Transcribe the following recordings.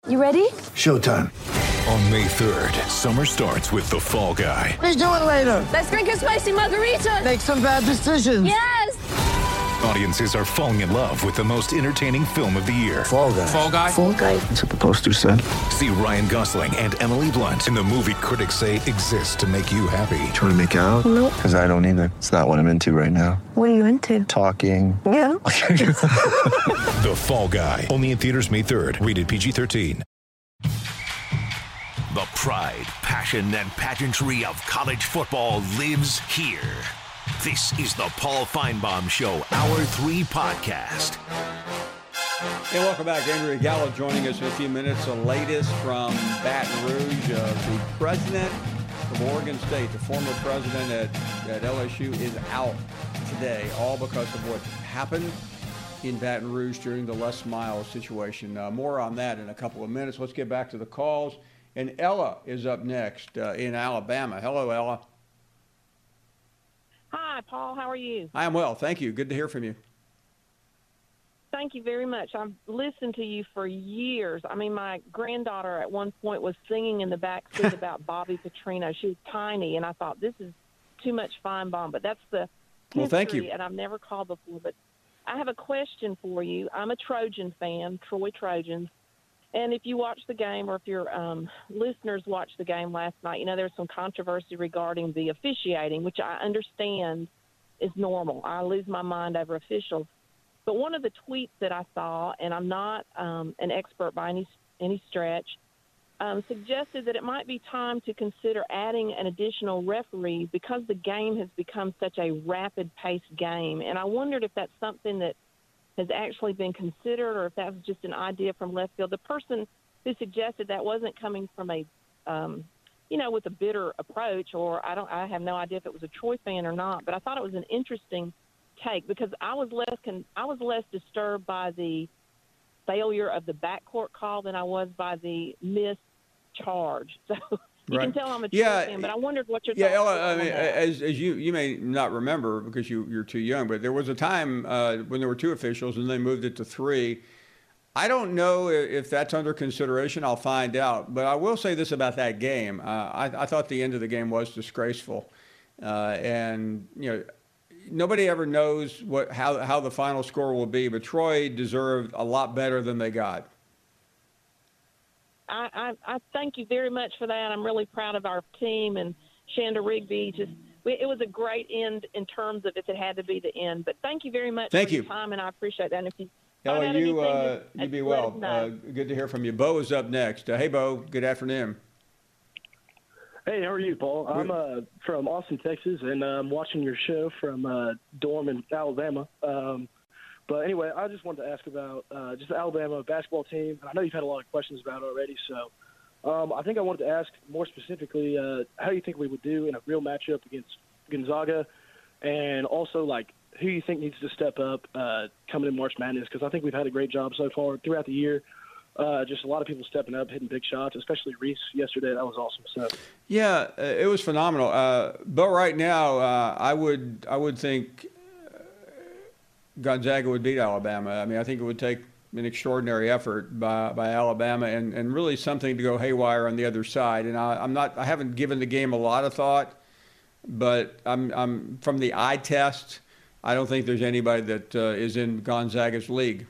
You ready? Showtime. On May 3rd, summer starts with The Fall Guy. Let's do it later. Let's drink a spicy margarita. Make some bad decisions. Yes! Audiences are falling in love with the most entertaining film of the year. Fall Guy. Fall Guy? Fall Guy. That's what the poster said. See Ryan Gosling and Emily Blunt in the movie critics say exists to make you happy. Trying to make it out? Nope. Because I don't either. It's not what I'm into right now. What are you into? Talking. Yeah. The Fall Guy. Only in theaters May 3rd. Rated PG-13. The pride, passion, and pageantry of college football lives here. This is the Paul Feinbaum Show, Hour 3 podcast. Hey, welcome back. Andrea Gallo joining us in a few minutes. The latest from Baton Rouge. The president of Oregon State, the former president at LSU, is out today, all because of what happened in Baton Rouge during the Les Miles situation. More on that in a couple of minutes. Let's get back to the calls. And Ella is up next in Alabama. Hello, Ella. Hi, Paul. How are you? I am well. Thank you. Good to hear from you. Thank you very much. I've listened to you for years. I mean, my granddaughter at one point was singing in the back seat about Bobby Petrino. She was tiny, and I thought, this is too much Feinbaum. But that's the history, well, thank you. And I've never called before. But I have a question for you. I'm a Trojan fan, Troy Trojans. And if you watch the game, or if your listeners watched the game last night, you know there's some controversy regarding the officiating, which I understand is normal. I lose my mind over officials. But one of the tweets that I saw, and I'm not an expert by any stretch, suggested that it might be time to consider adding an additional referee because the game has become such a rapid-paced game. And I wondered if that's something that has actually been considered, or if that was just an idea from left field. The person who suggested that wasn't coming from a, with a bitter approach, or I have no idea if it was a Troy fan or not. But I thought it was an interesting take because I was less disturbed by the failure of the backcourt call than I was by the missed charge. So you can tell I'm a Troy fan, but I wondered what your thoughts were Ella, I on mean, that. as you may not remember because you're too young, but there was a time when there were two officials and they moved it to three. I don't know if that's under consideration. I'll find out. But I will say this about that game. I thought the end of the game was disgraceful. And, nobody ever knows how the final score will be, but Troy deserved a lot better than they got. I thank you very much for that. I'm really proud of our team and Shanda Rigby. It was a great end in terms of if it had to be the end. But thank you very much for your time, and I appreciate that. And if you Ella, you be well. Good to hear from you. Bo is up next. Hey, Bo. Good afternoon. Hey, how are you, Paul? I'm from Austin, Texas, and I'm watching your show from dorm in Alabama. But anyway, I just wanted to ask about just the Alabama basketball team. I know you've had a lot of questions about it already, so I think I wanted to ask more specifically how you think we would do in a real matchup against Gonzaga, and also, who you think needs to step up coming in March Madness, because I think we've had a great job so far throughout the year. Just a lot of people stepping up, hitting big shots, especially Reese yesterday. That was awesome. So, yeah, it was phenomenal. But right now, I would think Gonzaga would beat Alabama. I mean, I think it would take an extraordinary effort by Alabama and really something to go haywire on the other side. And I haven't given the game a lot of thought, but I'm from the eye test. I don't think there's anybody that is in Gonzaga's league.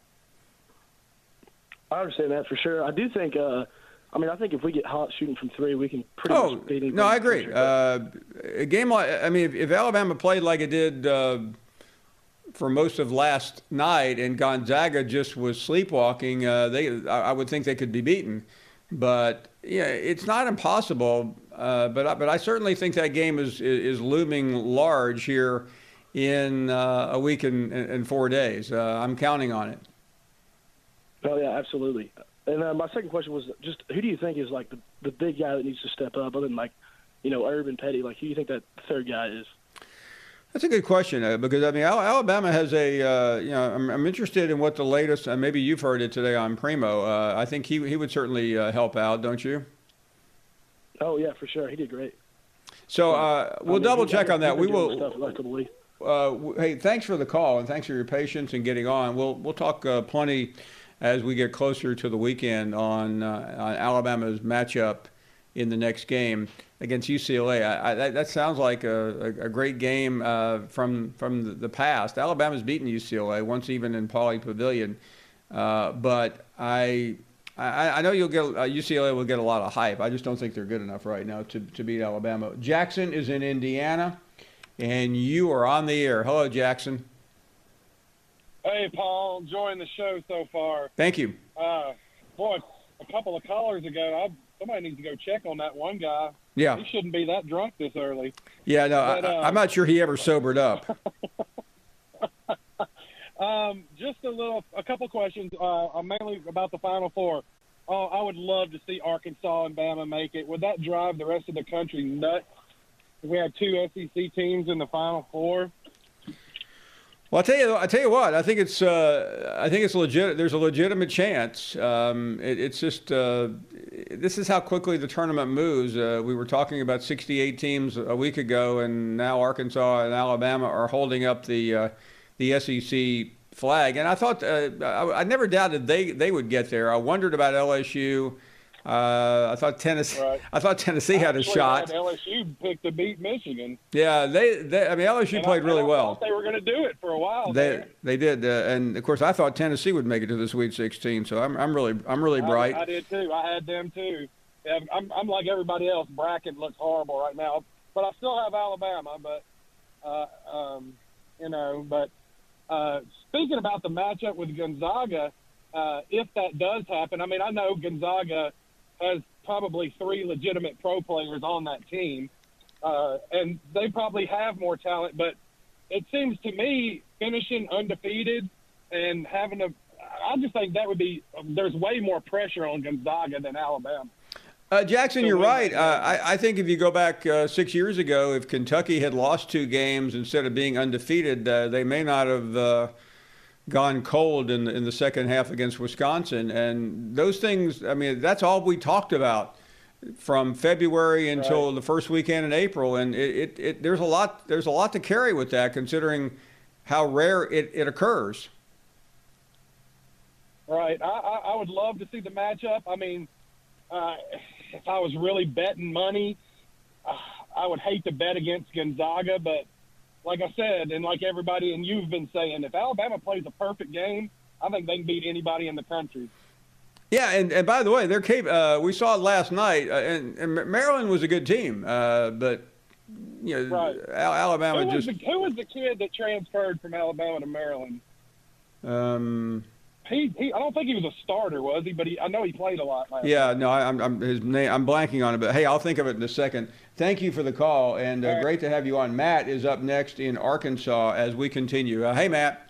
I understand that for sure. I do think, I think if we get hot shooting from three, we can pretty much beat anybody. No, I agree. A game like, if Alabama played like it did for most of last night and Gonzaga just was sleepwalking, I would think they could be beaten. But yeah, it's not impossible. But I certainly think that game is looming large here in a week and 4 days. I'm counting on it. Oh, yeah, absolutely. And my second question was just who do you think is the big guy that needs to step up other than Herb and Petty? Who do you think that third guy is? That's a good question because Alabama has I'm interested in what the latest. Maybe you've heard it today on Primo. I think he would certainly help out, don't you? Oh yeah, for sure. He did great. So we'll double check on that. We will. Stuff hey, thanks for the call and thanks for your patience and getting on. We'll talk plenty as we get closer to the weekend on Alabama's matchup in the next game against UCLA. That sounds like a great game from the past. Alabama's beaten UCLA once, even in Pauley Pavilion, but I know UCLA will get a lot of hype. I just don't think they're good enough right now to beat Alabama. Jackson is in Indiana, and you are on the air. Hello, Jackson. Hey, Paul. Enjoying the show so far. Thank you. Boy, a couple of callers ago, somebody needs to go check on that one guy. Yeah. He shouldn't be that drunk this early. Yeah, no, but, I'm not sure he ever sobered up. Just a couple questions, mainly about the Final Four. I would love to see Arkansas and Bama make it. Would that drive the rest of the country nuts if we had two SEC teams in the Final Four? Well, I tell you what. I think it's legit. There's a legitimate chance. It's just this is how quickly the tournament moves. We were talking about 68 teams a week ago, and now Arkansas and Alabama are holding up the SEC flag. And I thought I never doubted they would get there. I wondered about LSU. I thought Tennessee. Right. I thought Tennessee had a shot. LSU picked to beat Michigan. Yeah, they I mean LSU played really well. Thought they were going to do it for a while. They did, and of course I thought Tennessee would make it to the Sweet 16. So I'm really bright. I did too. I had them too. Yeah, I'm like everybody else. Bracket looks horrible right now, but I still have Alabama. But speaking about the matchup with Gonzaga, if that does happen, I mean I know Gonzaga has probably 3 legitimate pro players on that team, and they probably have more talent. But it seems to me finishing undefeated and I just think that would be – there's way more pressure on Gonzaga than Alabama. Jackson, you're right. I think if you go back 6 years ago, if Kentucky had lost 2 games instead of being undefeated, they may not have gone cold in the second half against Wisconsin. And those things, I mean, that's all we talked about from February until the first weekend in April. And there's a lot to carry with that, considering how rare it occurs. Right. I would love to see the matchup. I mean, if I was really betting money, I would hate to bet against Gonzaga, but like I said, and like everybody and you've been saying, if Alabama plays a perfect game, I think they can beat anybody in the country. Yeah, and by the way, we saw it last night, and Maryland was a good team, but you know, right. Alabama who was the kid that transferred from Alabama to Maryland? I don't think he was a starter, was he? But I know he played a lot last night. No, I'm his name. I'm blanking on it, but hey, I'll think of it in a second. Thank you for the call, and great to have you on. Matt is up next in Arkansas as we continue. Hey, Matt.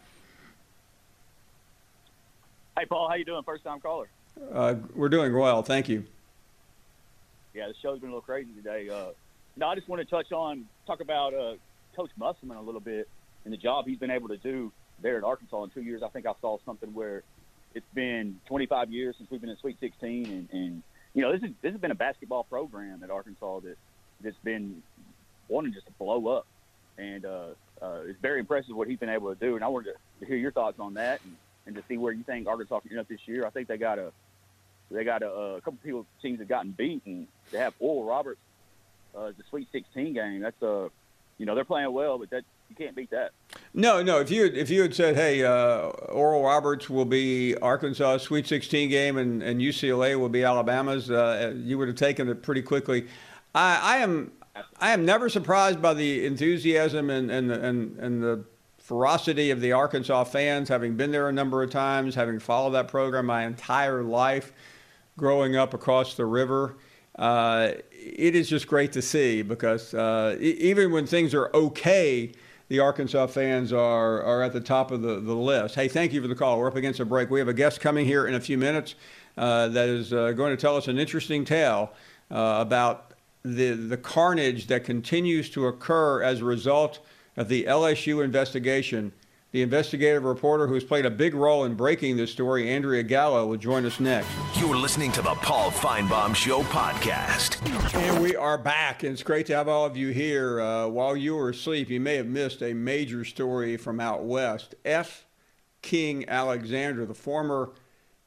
Hey, Paul. How you doing? First-time caller. We're doing well, thank you. Yeah, the show's been a little crazy today. I just want to talk about Coach Musselman a little bit and the job he's been able to do there at Arkansas in 2 years. I think I saw something where it's been 25 years since we've been in Sweet 16, and you know, this has been a basketball program at Arkansas that's been wanting just to blow up, and it's very impressive what he's been able to do. And I wanted to hear your thoughts on that, and to see where you think Arkansas can end up this year. I think they got a couple teams that gotten beat, and they have Oral Roberts the Sweet 16 game. That's they're playing well, but that you can't beat that. No. If you had said, hey, Oral Roberts will be Arkansas' Sweet 16 game, and UCLA will be Alabama's, you would have taken it pretty quickly. I am never surprised by the enthusiasm and the ferocity of the Arkansas fans, having been there a number of times, having followed that program my entire life, growing up across the river. It is just great to see, because even when things are okay, the Arkansas fans are at the top of the list. Hey, thank you for the call. We're up against a break. We have a guest coming here in a few minutes that is going to tell us an interesting tale about the carnage that continues to occur as a result of the LSU investigation. The investigative reporter who's played a big role in breaking this story, Andrea Gallo, will join us next. You're listening to the Paul Feinbaum Show podcast. And we are back, and it's great to have all of you here. While you were asleep, you may have missed a major story from out west. F. King Alexander, the former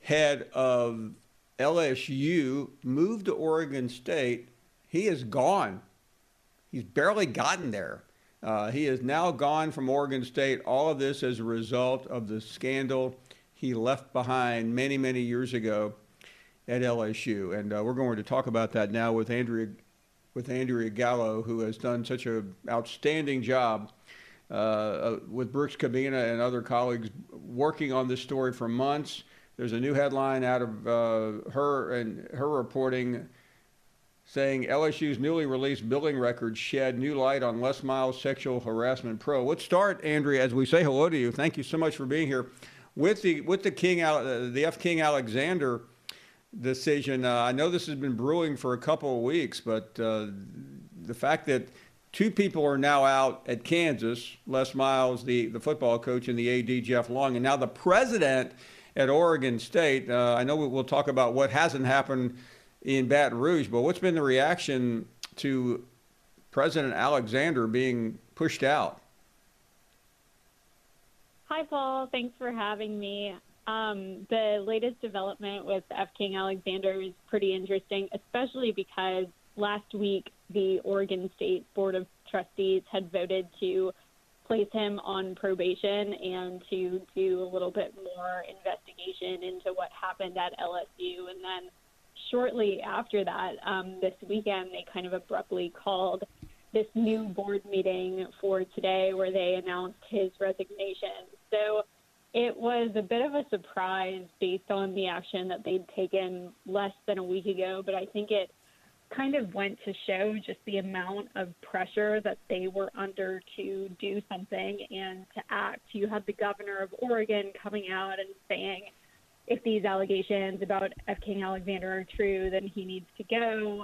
head of LSU, moved to Oregon State. He is gone. He's barely gotten there. He is now gone from Oregon State. All of this as a result of the scandal he left behind many, many years ago at LSU. And we're going to talk about that now with Andrea Gallo, who has done such an outstanding job with Brooks Cabina and other colleagues working on this story for months. There's a new headline out of her and her reporting saying LSU's newly released billing records shed new light on Les Miles' sexual harassment probe. Let's start, Andrea, as we say hello to you. Thank you so much for being here. With the F. King Alexander decision, I know this has been brewing for a couple of weeks, but the fact that two people are now out at Kansas, Les Miles, the football coach, and the AD, Jeff Long, and now the president at Oregon State. I know we'll talk about what hasn't happened in Baton Rouge, but what's been the reaction to President Alexander being pushed out? Hi, Paul. Thanks for having me. The latest development with F. King Alexander is pretty interesting, especially because last week the Oregon State Board of Trustees had voted to place him on probation and to do a little bit more investigation into what happened at LSU. And then shortly after that, this weekend, they kind of abruptly called this new board meeting for today where they announced his resignation. So it was a bit of a surprise based on the action that they'd taken less than a week ago, but I think it kind of went to show just the amount of pressure that they were under to do something and to act. You had the governor of Oregon coming out and saying, if these allegations about F. King Alexander are true, then he needs to go.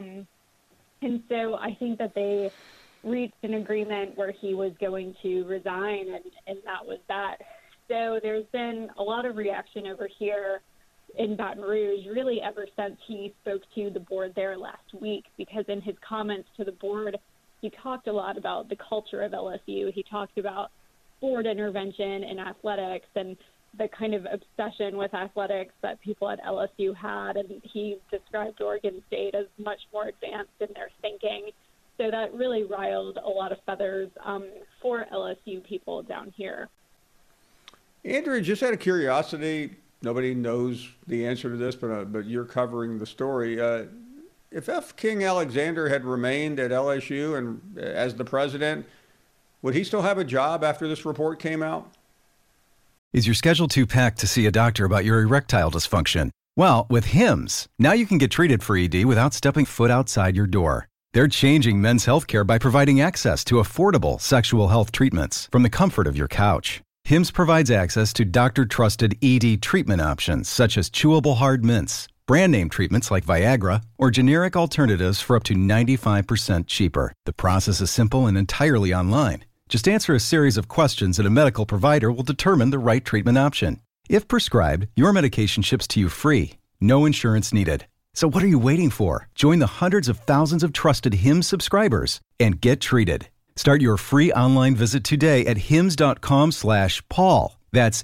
And so I think that they reached an agreement where he was going to resign, and that was that. So there's been a lot of reaction over here in Baton Rouge, really ever since he spoke to the board there last week, because in his comments to the board, he talked a lot about the culture of LSU. He talked about board intervention in athletics and the kind of obsession with athletics that people at LSU had, and he described Oregon State as much more advanced in their thinking. So that really riled a lot of feathers for LSU people down here. Andrea, just out of curiosity, nobody knows the answer to this, but you're covering the story. If F. King Alexander had remained at LSU and as the president, would he still have a job after this report came out? Is your schedule too packed to see a doctor about your erectile dysfunction? Well, with Hims, now you can get treated for ED without stepping foot outside your door. They're changing men's healthcare by providing access to affordable sexual health treatments from the comfort of your couch. Hims provides access to doctor-trusted ED treatment options such as chewable hard mints, brand name treatments like Viagra, or generic alternatives for up to 95% cheaper. The process is simple and entirely online. Just answer a series of questions and a medical provider will determine the right treatment option. If prescribed, your medication ships to you free. No insurance needed. So what are you waiting for? Join the hundreds of thousands of trusted Hims subscribers and get treated. Start your free online visit today at hims.com/Paul. That's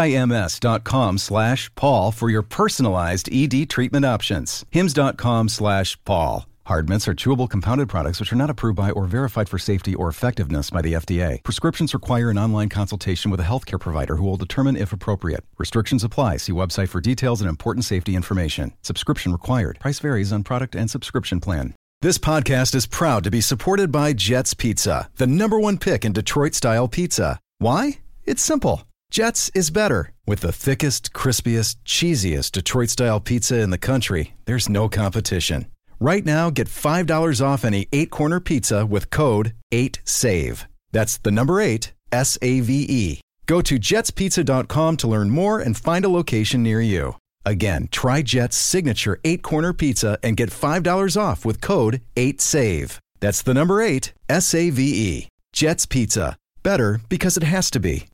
HIMS.com/Paul for your personalized ED treatment options. hims.com/Paul. Hard mints are chewable compounded products which are not approved by or verified for safety or effectiveness by the FDA. Prescriptions require an online consultation with a healthcare provider who will determine if appropriate. Restrictions apply. See website for details and important safety information. Subscription required. Price varies on product and subscription plan. This podcast is proud to be supported by Jets Pizza, the #1 pick in Detroit-style pizza. Why? It's simple. Jets is better. With the thickest, crispiest, cheesiest Detroit-style pizza in the country, there's no competition. Right now, get $5 off any 8-corner pizza with code 8SAVE. That's the number 8, SAVE. Go to jetspizza.com to learn more and find a location near you. Again, try Jet's signature 8-corner pizza and get $5 off with code 8SAVE. That's the number 8, SAVE. Jet's Pizza. Better because it has to be.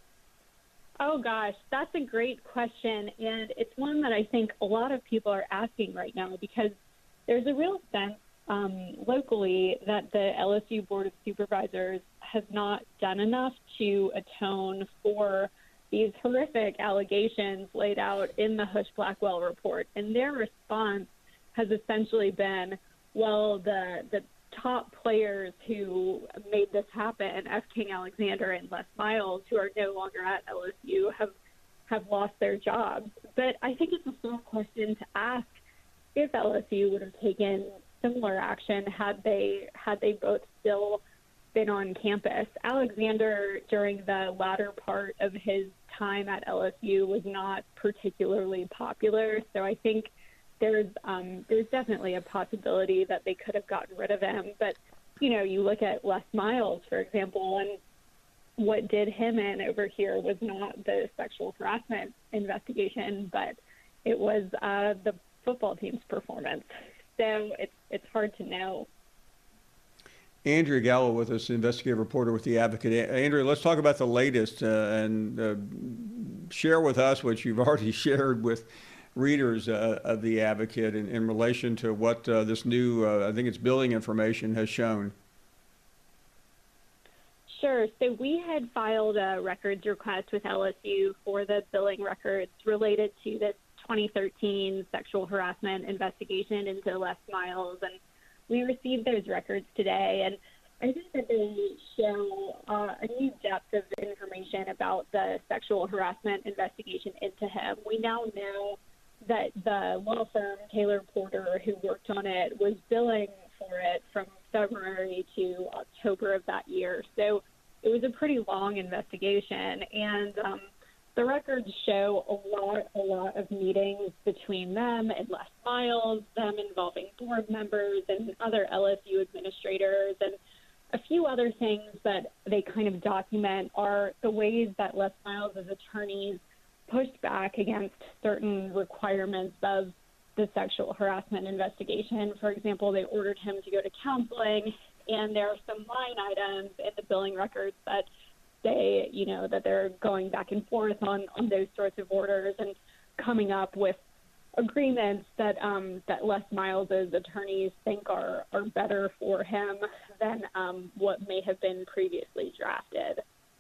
Oh, gosh, that's a great question, and it's one that I think a lot of people are asking right now because there's a real sense locally that the LSU Board of Supervisors has not done enough to atone for these horrific allegations laid out in the Husch-Blackwell report. And their response has essentially been, well, the top players who made this happen, F. King Alexander and Les Miles, who are no longer at LSU, have lost their jobs. But I think it's a fair question to ask if LSU would have taken similar action had they both still been on campus. Alexander, during the latter part of his time at LSU, was not particularly popular, so I think there's definitely a possibility that they could have gotten rid of him. But, you know, you look at Les Miles, for example, and what did him in over here was not the sexual harassment investigation, but it was the football team's performance. So it's hard to know. Andrea Gallo with us, investigative reporter with The Advocate. Andrea, let's talk about the latest and share with us what you've already shared with readers of The Advocate in relation to what this new, I think it's billing information, has shown. Sure. So we had filed a records request with LSU for the billing records related to this 2013 sexual harassment investigation into Les Miles, and we received those records today, and I think that they show a new depth of information about the sexual harassment investigation into him. We now know that the law firm Taylor Porter, who worked on it, was billing for it from February to October of that year. So it was a pretty long investigation, and the records show a lot of meetings between them and Les Miles, them involving board members and other LSU administrators, and a few other things that they kind of document are the ways that Les Miles' attorneys pushed back against certain requirements of the sexual harassment investigation. For example, they ordered him to go to counseling, and there are some line items in the billing records that say, you know, that they're going back and forth on those sorts of orders and coming up with agreements that that Les Miles' attorneys think are better for him than what may have been previously drafted.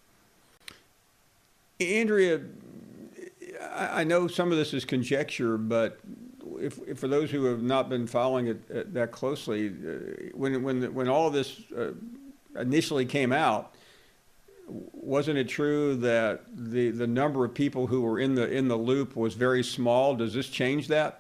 Andrea, I know some of this is conjecture, but if for those who have not been following it that closely, when all of this initially came out, wasn't it true that the number of people who were in the loop was very small? Does this change that?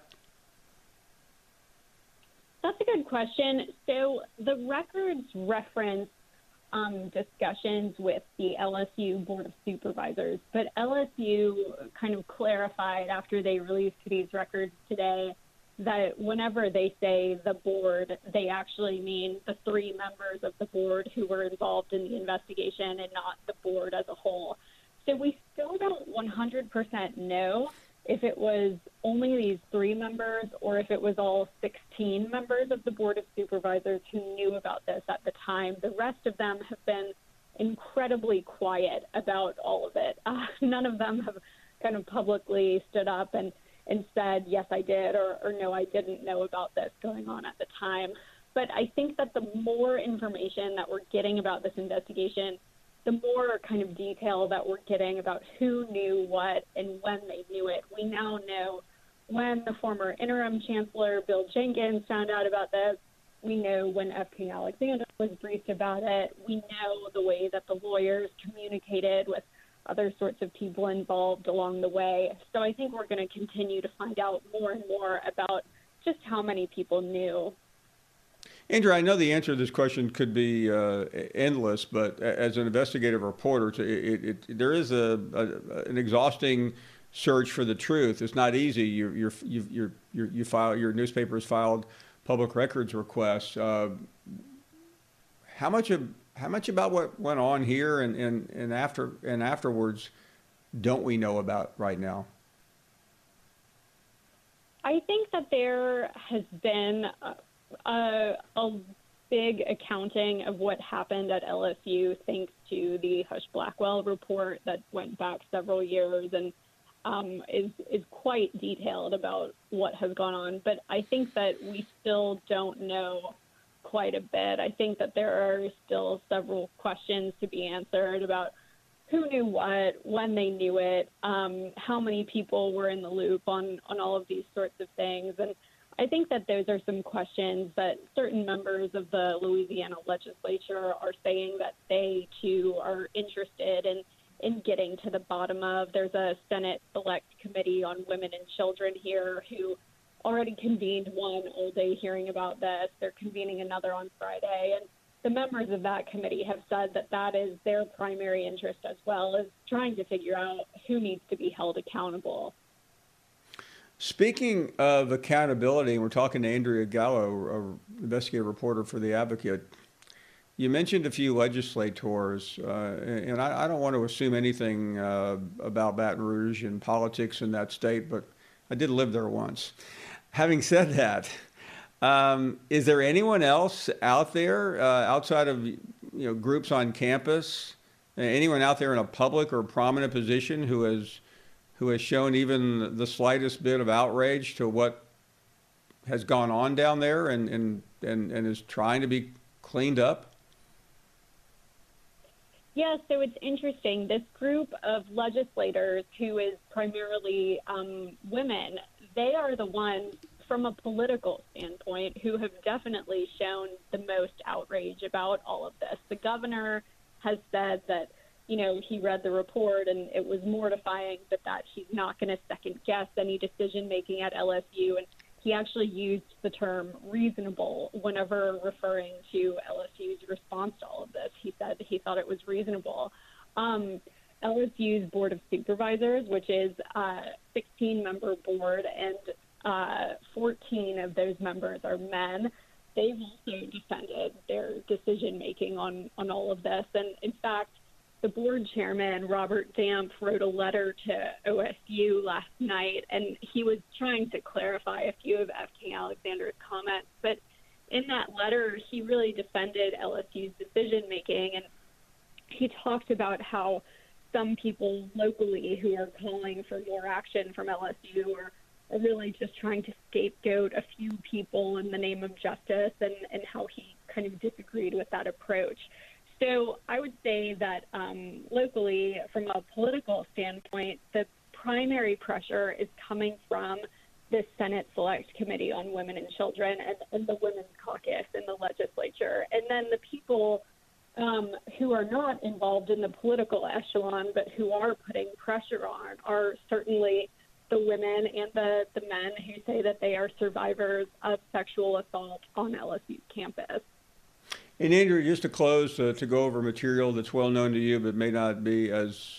That's a good question. So the records reference discussions with the LSU Board of Supervisors, but LSU kind of clarified after they released these records today that whenever they say the board, they actually mean the three members of the board who were involved in the investigation and not the board as a whole. So we still don't 100% know if it was only these three members or if it was all 16 members of the Board of Supervisors who knew about this at the time. The rest of them have been incredibly quiet about all of it. None of them have kind of publicly stood up and said, yes, I did, or no, I didn't know about this going on at the time. But I think that the more information that we're getting about this investigation, the more kind of detail that we're getting about who knew what and when they knew it. We now know when the former interim chancellor, Bill Jenkins, found out about this. We know when F. King Alexander was briefed about it. We know the way that the lawyers communicated with other sorts of people involved along the way. So I think we're going to continue to find out more and more about just how many people knew. Andrea, I know the answer to this question could be endless, but as an investigative reporter, there is an exhausting search for the truth. It's not easy. You file, your newspaper has filed public records requests. How much about what went on here and afterwards don't we know about right now? I think that there has been a big accounting of what happened at LSU thanks to the Husch-Blackwell report that went back several years and is quite detailed about what has gone on. But I think that we still don't know quite a bit. I think that there are still several questions to be answered about who knew what, when they knew it, how many people were in the loop on all of these sorts of things. And I think that those are some questions that certain members of the Louisiana legislature are saying that they, too, are interested in getting to the bottom of. There's a Senate Select Committee on Women and Children here who already convened one all-day hearing about this. They're convening another on Friday. And the members of that committee have said that that is their primary interest as well, is trying to figure out who needs to be held accountable. Speaking of accountability, we're talking to Andrea Gallo, an investigative reporter for The Advocate. You mentioned a few legislators, and I don't want to assume anything about Baton Rouge and politics in that state, but I did live there once. Having said that, is there anyone else out there outside of groups on campus, anyone out there in a public or prominent position who has shown even the slightest bit of outrage to what has gone on down there and is trying to be cleaned up? Yeah, so it's interesting. This group of legislators who is primarily women, they are the ones from a political standpoint who have definitely shown the most outrage about all of this. The governor has said that, he read the report and it was mortifying, but that he's not going to second guess any decision making at LSU. And he actually used the term reasonable whenever referring to LSU's response to all of this. He said he thought it was reasonable. LSU's Board of Supervisors, which is a 16-member board, and 14 of those members are men. They've also defended their decision-making on all of this. And in fact, the board chairman, Robert Damp, wrote a letter to OSU last night, and he was trying to clarify a few of F. King Alexander's comments. But in that letter, he really defended LSU's decision-making, and he talked about how some people locally who are calling for more action from LSU are really just trying to scapegoat a few people in the name of justice, and how he kind of disagreed with that approach. So I would say that locally, from a political standpoint, the primary pressure is coming from the Senate Select Committee on Women and Children and the Women's Caucus in the legislature. And then the people who are not involved in the political echelon but who are putting pressure on are certainly the women and the men who say that they are survivors of sexual assault on LSU's campus. And Andrew, just to close, to go over material that's well known to you but may not be as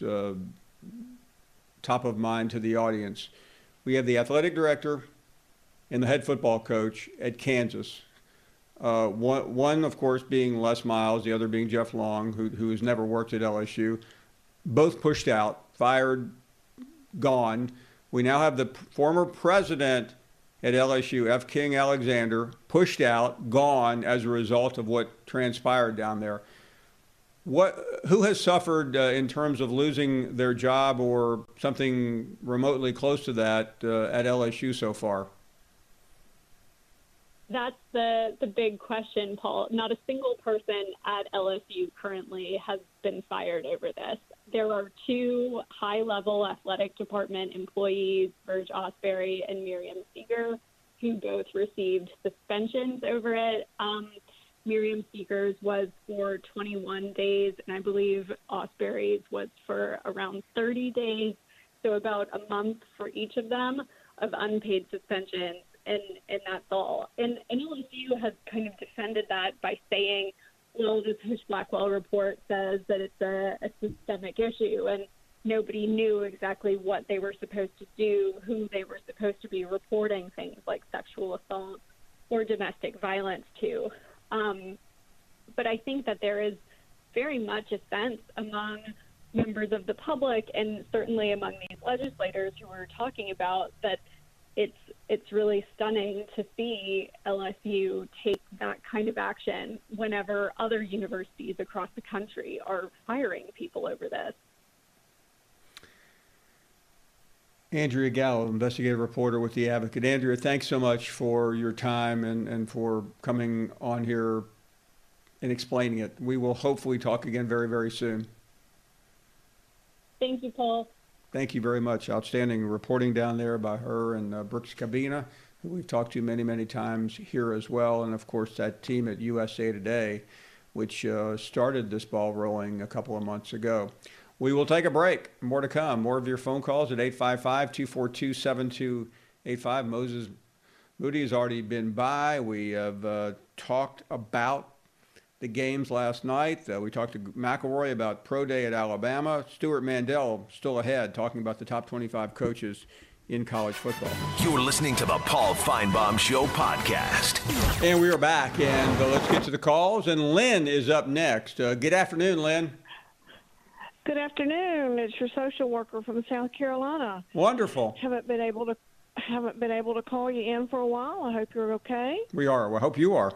top of mind to the audience. We have the athletic director and the head football coach at Kansas. One, of course, being Les Miles, the other being Jeff Long, who has never worked at LSU. Both pushed out, fired, gone. We now have the former president at LSU, F. King Alexander, pushed out, gone as a result of what transpired down there. Who has suffered in terms of losing their job or something remotely close to that at LSU so far? That's the big question, Paul. Not a single person at LSU currently has been fired over this. There are two high-level athletic department employees, Verge Osbury and Miriam Seeger, who both received suspensions over it. Miriam Seeger's was for 21 days, and I believe Osbury's was for around 30 days, so about a month for each of them of unpaid suspensions. And that's all. And LSU has kind of defended that by saying, well, the Coach Blackwell report says that it's a systemic issue, and nobody knew exactly what they were supposed to do, who they were supposed to be reporting things like sexual assault or domestic violence to. But I think that there is very much a sense among members of the public and certainly among these legislators who we're talking about that it's really stunning to see LSU take that kind of action whenever other universities across the country are firing people over this. Andrea Gallo, investigative reporter with The Advocate. Andrea, thanks so much for your time and for coming on here and explaining it. We will hopefully talk again very, very soon. Thank you, Paul. Thank you very much. Outstanding reporting down there by her and Brooks Cabina, who we've talked to many, many times here as well. And, of course, that team at USA Today, which started this ball rolling a couple of months ago. We will take a break. More to come. More of your phone calls at 855-242-7285. Moses Moody has already been by. We have talked about the games last night. We talked to McElroy about Pro Day at Alabama. Stuart Mandel still ahead, talking about the top 25 coaches in college football. You're listening to the Paul Feinbaum Show podcast. And we are back, and let's get to the calls. And Lynn is up next. Good afternoon, Lynn. Good afternoon. It's your social worker from South Carolina. Wonderful. Haven't been able to call you in for a while. I hope you're okay. We are. Well, I hope you are.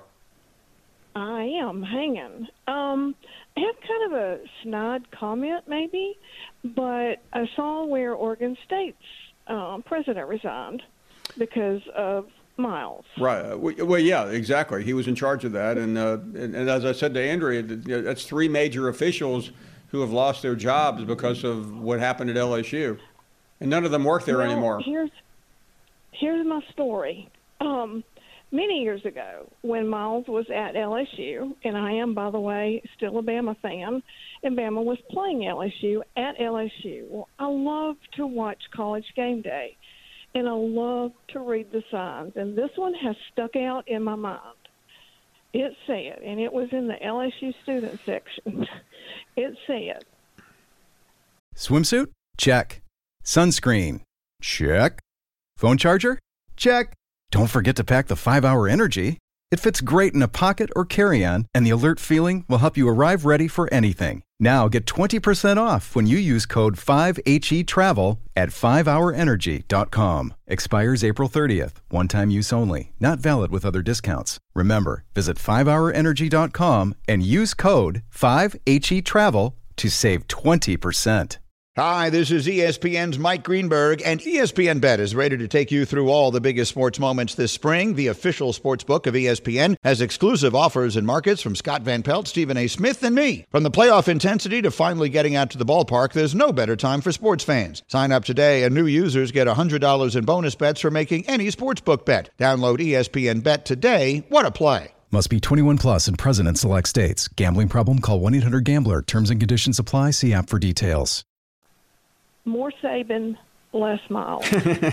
I am hanging. I have kind of a snide comment, maybe, but I saw where Oregon State's president resigned because of Miles. Right. Well, yeah, exactly. He was in charge of that, and as I said to Andrea, that's three major officials who have lost their jobs because of what happened at LSU, and none of them work there anymore. Here's my story. Many years ago, when Miles was at LSU, and I am, by the way, still a Bama fan, and Bama was playing LSU at LSU. Well, I love to watch College Game Day, and I love to read the signs, and this one has stuck out in my mind. It said, and it was in the LSU student section, it said, Swimsuit? Check. Sunscreen? Check. Phone charger? Check. Don't forget to pack the 5-Hour Energy. It fits great in a pocket or carry-on, and the alert feeling will help you arrive ready for anything. Now get 20% off when you use code 5HETRAVEL at 5hourenergy.com. Expires April 30th. One-time use only. Not valid with other discounts. Remember, visit 5hourenergy.com and use code 5HETRAVEL to save 20%. Hi, this is ESPN's Mike Greenberg, and ESPN Bet is ready to take you through all the biggest sports moments this spring. The official sports book of ESPN has exclusive offers and markets from Scott Van Pelt, Stephen A. Smith, and me. From the playoff intensity to finally getting out to the ballpark, there's no better time for sports fans. Sign up today, and new users get $100 in bonus bets for making any sportsbook bet. Download ESPN Bet today. What a play. Must be 21 plus and present in select states. Gambling problem? Call 1-800-GAMBLER. Terms and conditions apply. See app for details. More Saban, less Miles.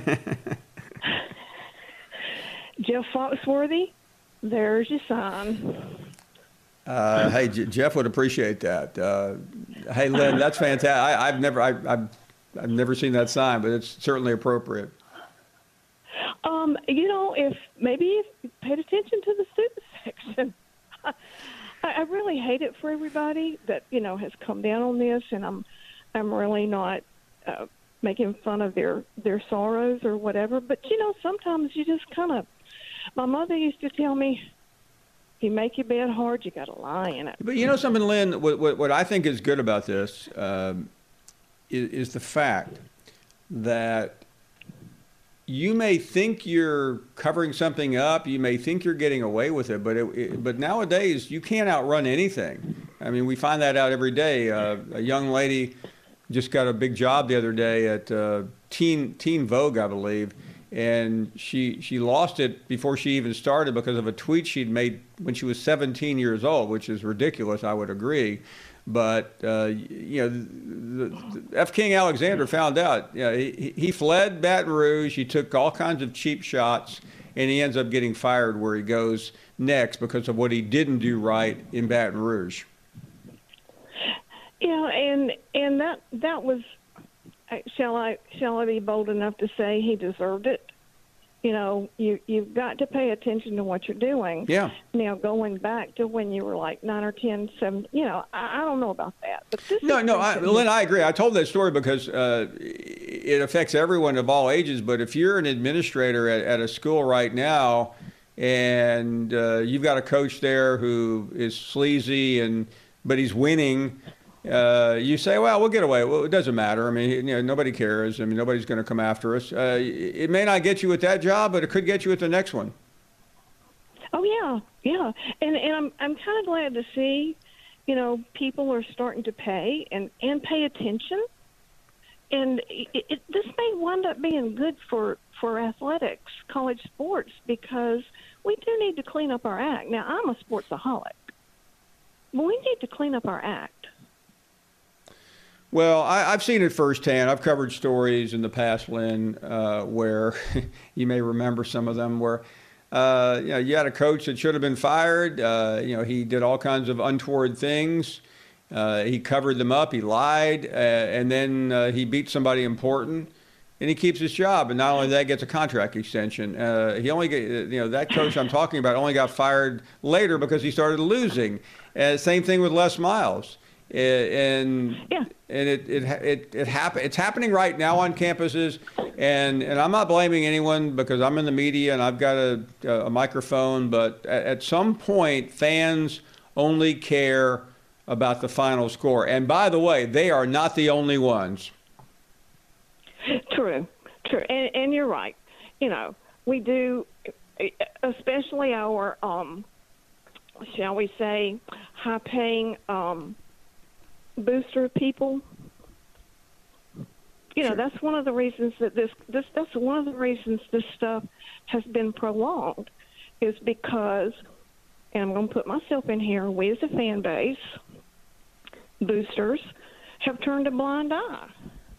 Jeff Foxworthy, there's your sign. Hey, Jeff would appreciate that. Hey, Lynn, that's fantastic. I've never seen that sign, but it's certainly appropriate. If you paid attention to the student section, I really hate it for everybody that has come down on this, and I'm really not making fun of their sorrows or whatever. But, sometimes you just kind of – my mother used to tell me, if you make your bed hard, you got to lie in it. But you know something, Lynn, what I think is good about this is the fact that you may think you're covering something up, you may think you're getting away with it, but nowadays you can't outrun anything. I mean, we find that out every day. A young lady just got a big job the other day at Teen Vogue, I believe, and she lost it before she even started because of a tweet she'd made when she was 17 years old, which is ridiculous, I would agree. But F. King Alexander found out. He fled Baton Rouge. He took all kinds of cheap shots, and he ends up getting fired where he goes next because of what he didn't do right in Baton Rouge. Yeah, and that was, shall I be bold enough to say he deserved it? You've got to pay attention to what you're doing. Yeah. Now, going back to when you were like 9 or 10, 7, I don't know about that. But Lynn, I agree. I told that story because it affects everyone of all ages. But if you're an administrator at a school right now and you've got a coach there who is sleazy but he's winning, you say, well, we'll get away. Well, it doesn't matter. I mean, nobody cares. I mean, nobody's going to come after us. It may not get you with that job, but it could get you with the next one. Oh, yeah. And I'm kind of glad to see, people are starting to pay and pay attention. And this may wind up being good for athletics, college sports, because we do need to clean up our act. Now, I'm a sportsaholic, but we need to clean up our act. Well, I've seen it firsthand. I've covered stories in the past, Lynn, where you may remember some of them, where you had a coach that should have been fired. He did all kinds of untoward things. He covered them up. He lied, and then he beat somebody important, and he keeps his job. And not only that, gets a contract extension. He only that coach I'm talking about only got fired later because he started losing. Same thing with Les Miles. And it happen. It's happening right now on campuses, and I'm not blaming anyone because I'm in the media and I've got a microphone. But at some point, fans only care about the final score. And by the way, they are not the only ones. True, and you're right. We do, especially our shall we say, high-paying booster people. Sure. That's one of the reasons that that's one of the reasons this stuff has been prolonged, is because, and I'm going to put myself in here, we as a fan base, boosters, have turned a blind eye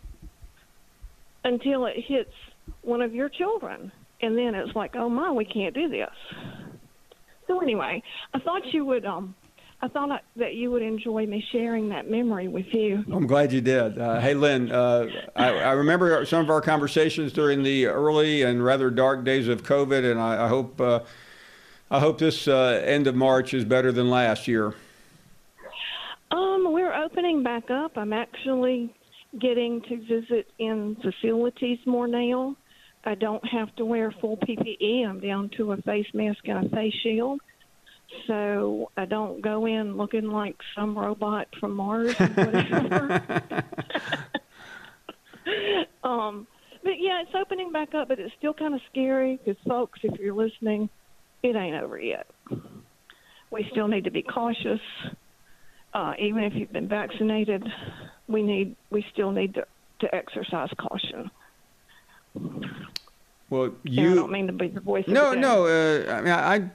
until it hits one of your children, and then it's like, oh my, we can't do this. So anyway, I thought you would that you would enjoy me sharing that memory with you. I'm glad you did. Hey, Lynn, I remember some of our conversations during the early and rather dark days of COVID, and I hope this end of March is better than last year. We're opening back up. I'm actually getting to visit in facilities more now. I don't have to wear full PPE. I'm down to a face mask and a face shield. So I don't go in looking like some robot from Mars or whatever. But yeah, it's opening back up, but it's still kind of scary because, folks, if you're listening, it ain't over yet. We still need to be cautious. Even if you've been vaccinated, we still need to exercise caution. Well, I don't mean to be the voice of the day. No.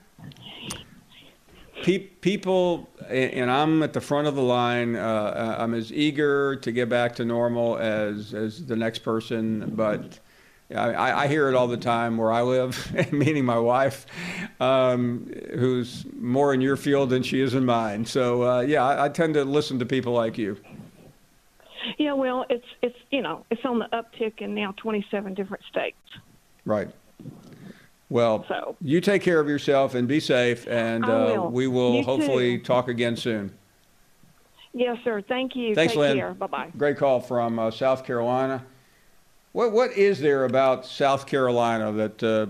People, and I'm at the front of the line. I'm as eager to get back to normal as the next person, but I hear it all the time where I live, meaning my wife, who's more in your field than she is in mine. So I tend to listen to people like you. Yeah, well, it's on the uptick in now 27 different states. Right. Well, you take care of yourself and be safe, and we will hopefully talk again soon. Yes, sir. Thank you. Thanks, Take Lynn. care. Bye-bye. Great call from South Carolina. What is there about South Carolina that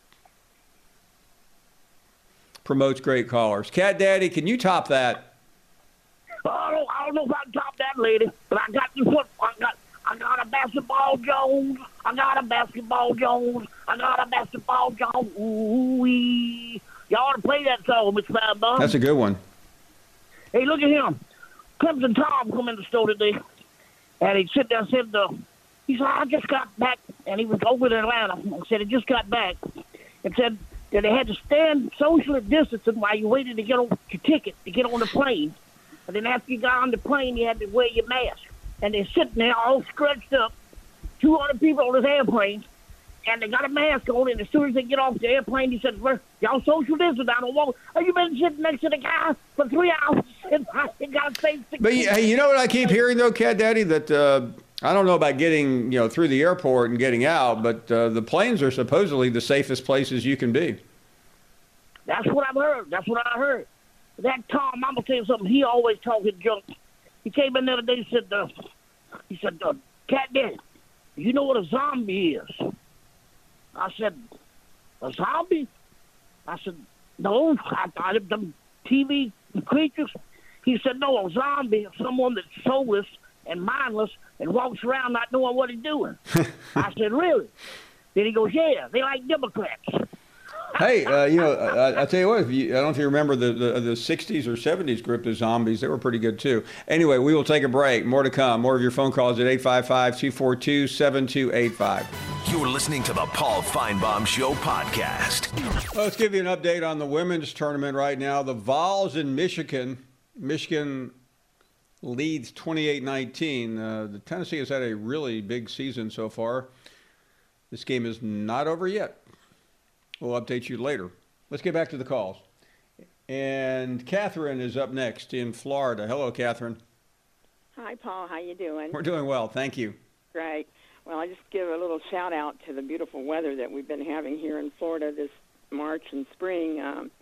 promotes great callers? Cat Daddy, can you top that? I don't know if I can top that, lady, but I got the foot. I got a basketball Jones. I got a basketball Jones. I got a basketball Jones. Ooh-wee. Y'all ought to play that song, Mr. Feinbaum. That's a good one. Hey, look at him. Clemson Tom come in the store today, and he sit there and said, he said, I just got back, and he was over in Atlanta, and said he just got back, and said that they had to stand socially distancing while you waited to get on your ticket to get on the plane. And then after you got on the plane, you had to wear your mask. And they're sitting there all stretched up, 200 people on this airplane, and they got a mask on, and as soon as they get off the airplane, he said, well, y'all social distance, I don't want, have you been sitting next to the guy for 3 hours? And I got to say 6 But you know what I keep hearing, though, Cat Daddy, that I don't know about getting through the airport and getting out, but the planes are supposedly the safest places you can be. That's what I've heard. That's what I heard. That Tom, I'm going to tell you something, he always talking junk. He came in the other day and said, Cat Daddy, you know what a zombie is? I said, a zombie? I said, no, I thought of them TV creatures. He said, no, a zombie is someone that's soulless and mindless and walks around not knowing what he's doing. I said, really? Then he goes, yeah, they like Democrats. Hey, I tell you what, I don't know if you remember the 60s or 70s group, the Zombies. They were pretty good, too. Anyway, we will take a break. More to come. More of your phone calls at 855-242-7285. You're listening to the Paul Feinbaum Show podcast. Well, let's give you an update on the women's tournament right now. The Vols in Michigan. Michigan leads 28-19. The Tennessee has had a really big season so far. This game is not over yet. We'll update you later. Let's get back to the calls. And Catherine is up next in Florida. Hello, Catherine. Hi, Paul. How you doing? We're doing well. Thank you. Great. Well, I just give a little shout out to the beautiful weather that we've been having here in Florida this March and spring.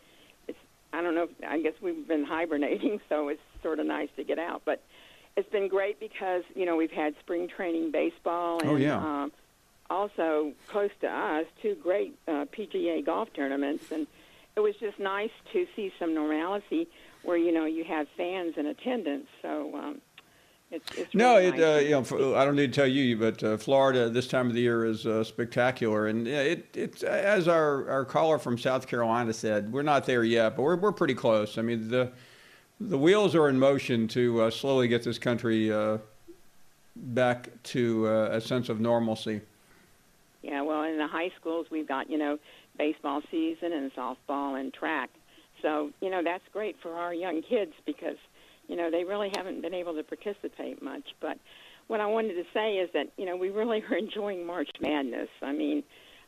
I don't know. I guess we've been hibernating, so it's sort of nice to get out. But it's been great because we've had spring training baseball and also close to us 2 great PGA golf tournaments, and it was just nice to see some normalcy where you have fans in attendance. So it's really nice. I don't need to tell you, but Florida this time of the year is spectacular, and it's as our caller from South Carolina said, we're not there yet, but we're pretty close. I mean, the wheels are in motion to slowly get this country back to a sense of normalcy. Yeah, well, in the high schools, we've got, baseball season and softball and track. So, that's great for our young kids because, they really haven't been able to participate much. But what I wanted to say is that, we really are enjoying March Madness. I mean,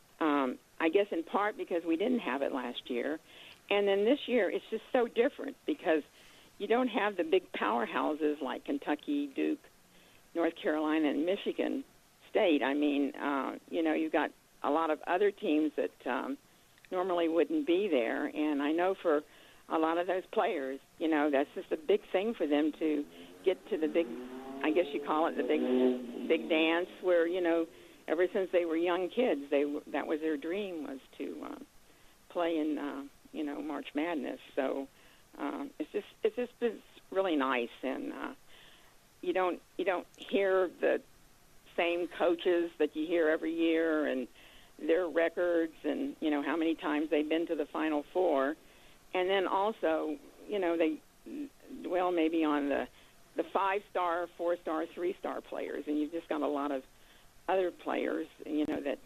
I guess in part because we didn't have it last year. And then this year, it's just so different because you don't have the big powerhouses like Kentucky, Duke, North Carolina, and Michigan State. I mean, you've got a lot of other teams that normally wouldn't be there, and I know for a lot of those players, that's just a big thing for them to get to the big, I guess you call it the big dance, where ever since they were young kids, that was their dream, was to play in March Madness. So it's just been really nice, and you don't hear the same coaches that you hear every year and their records and, how many times they've been to the Final Four. And then also, they dwell maybe on the 5-star, 4-star, 3-star players. And you've just got a lot of other players, that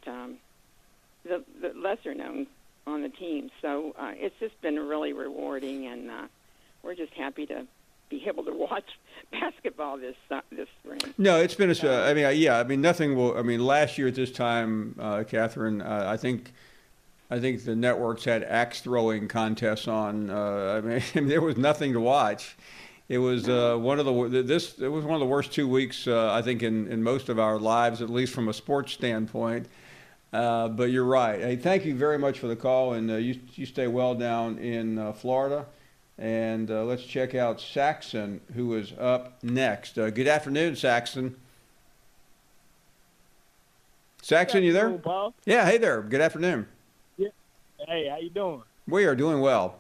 the lesser known on the team. So it's just been really rewarding, and we're just happy to be able to watch basketball this spring. No, it's been nothing will. I mean, last year at this time, Catherine, I think the networks had axe throwing contests on. There was nothing to watch. It was one of the worst 2 weeks I think in most of our lives, at least from a sports standpoint. But you're right. Hey, thank you very much for the call, and you stay well down in Florida. And let's check out Saxon, who is up next. Good afternoon, Saxon. Saxon, you there? Paul? Yeah, hey there. Good afternoon. Yeah. Hey, how you doing? We are doing well.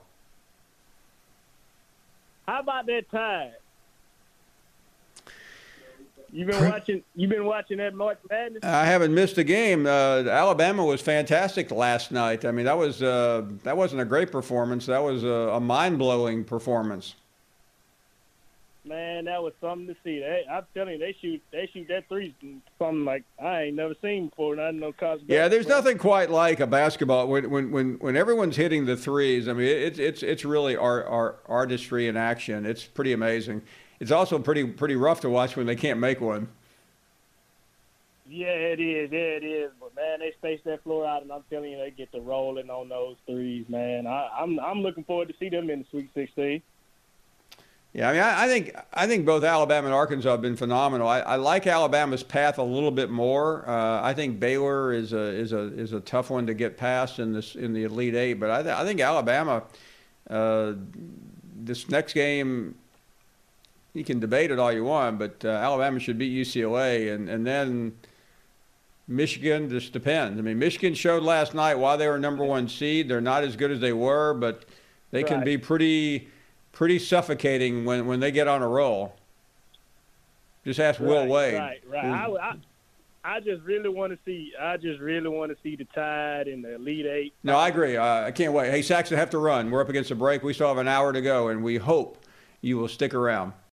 How about that Tide? You've been watching that March Madness? I haven't missed a game. Alabama was fantastic last night. I mean, that wasn't a great performance. That was a mind-blowing performance. Man, that was something to see. I'm telling you, they shoot that three something like I ain't never seen before, and I didn't know college basketball. Yeah, there's nothing quite like a basketball when everyone's hitting the threes. I mean, it's really artistry in action. It's pretty amazing. It's also pretty rough to watch when they can't make one. Yeah, it is. Yeah, it is. But man, they space that floor out, and I'm telling you, they get to rolling on those threes, man. I'm looking forward to see them in the Sweet 16. Yeah, I mean, I think both Alabama and Arkansas have been phenomenal. I like Alabama's path a little bit more. I think Baylor is a tough one to get past in the Elite Eight, but I think Alabama, this next game. You can debate it all you want, but Alabama should beat UCLA, and then Michigan just depends. I mean, Michigan showed last night why they were number 1 seed. They're not as good as they were, but they can be pretty suffocating when they get on a roll. Just ask Will Wade. Right. I just really want to see the Tide in the Elite Eight. No, I agree. I can't wait. Hey, Saxon, I have to run. We're up against a break. We still have an hour to go, and we hope you will stick around.